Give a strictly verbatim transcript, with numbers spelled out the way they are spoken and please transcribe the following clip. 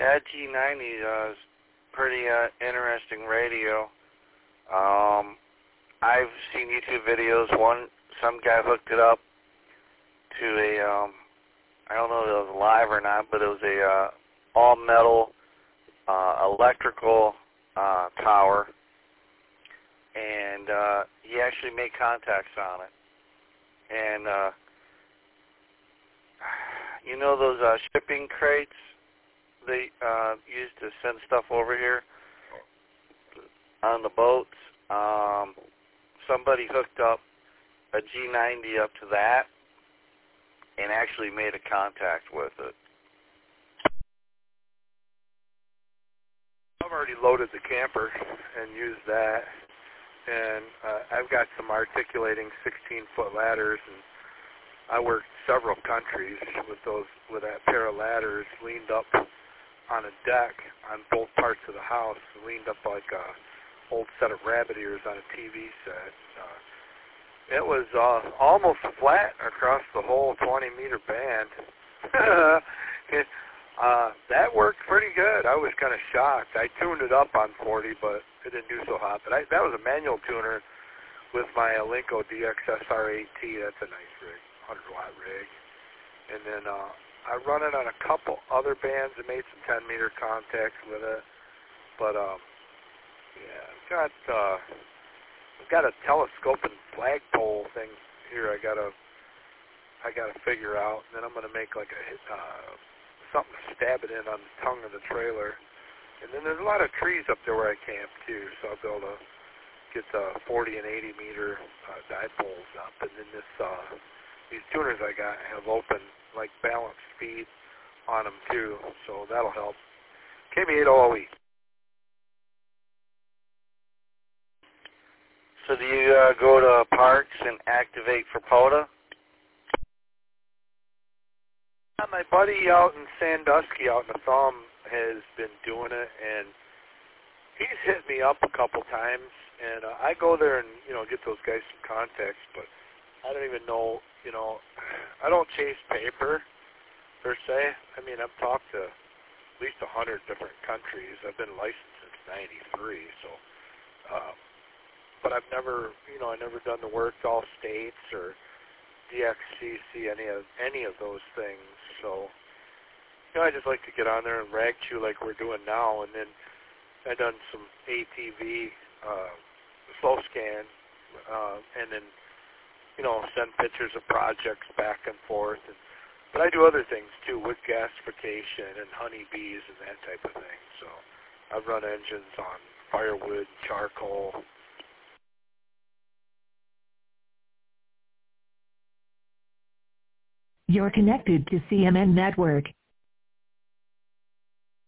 Yeah, G ninety uh, is pretty uh, interesting radio. Um, I've seen YouTube videos. One, some guy hooked it up to a, um, I don't know if it was live or not, but it was a uh, all-metal uh, electrical uh, tower, and uh, he actually made contacts on it. And uh, you know those uh, shipping crates they uh, use to send stuff over here on the boats? Um, somebody hooked up a G ninety up to that and actually made a contact with it. I've already loaded the camper and used that, and uh, I've got some articulating sixteen-foot ladders, and I worked several countries with those with that pair of ladders leaned up on a deck on both parts of the house, leaned up like a old set of rabbit ears on a T V set. Uh, it was uh, almost flat across the whole twenty meter band. it, uh, that worked pretty good. I was kind of shocked. I tuned it up on forty, but it didn't do so hot. But I, that was a manual tuner with my Alinco D X S R eight T. That's a nice rig, one hundred watt rig. And then uh, I run it on a couple other bands and made some ten meter contacts with it. But um, yeah, I've got uh, I've got a telescoping flagpole thing here. I gotta I gotta figure out. And then I'm gonna make like a uh, something to stab it in on the tongue of the trailer. And then there's a lot of trees up there where I camp too, so I'll be able to get the forty and eighty meter uh, dipoles up. And then this uh, these tuners I got have open like balance speed on them too, so that'll help. K B eight O O E. So do you uh, go to parks and activate for POTA? My buddy out in Sandusky, out in the Thumb, has been doing it, and he's hit me up a couple times, and uh, I go there and, you know, get those guys some contacts, but I don't even know, you know, I don't chase paper, per se. I mean, I've talked to at least a hundred different countries. I've been licensed since ninety-three, so, uh, but I've never, you know, I've never done the work to all states or D X C C, any of any of those things. So, you know, I just like to get on there and rag chew like we're doing now. And then I done some A T V uh, slow scan, uh, and then, you know, send pictures of projects back and forth. And, but I do other things too, wood gasification and honeybees and that type of thing. So I've run engines on firewood, charcoal. You're connected to C M N Network.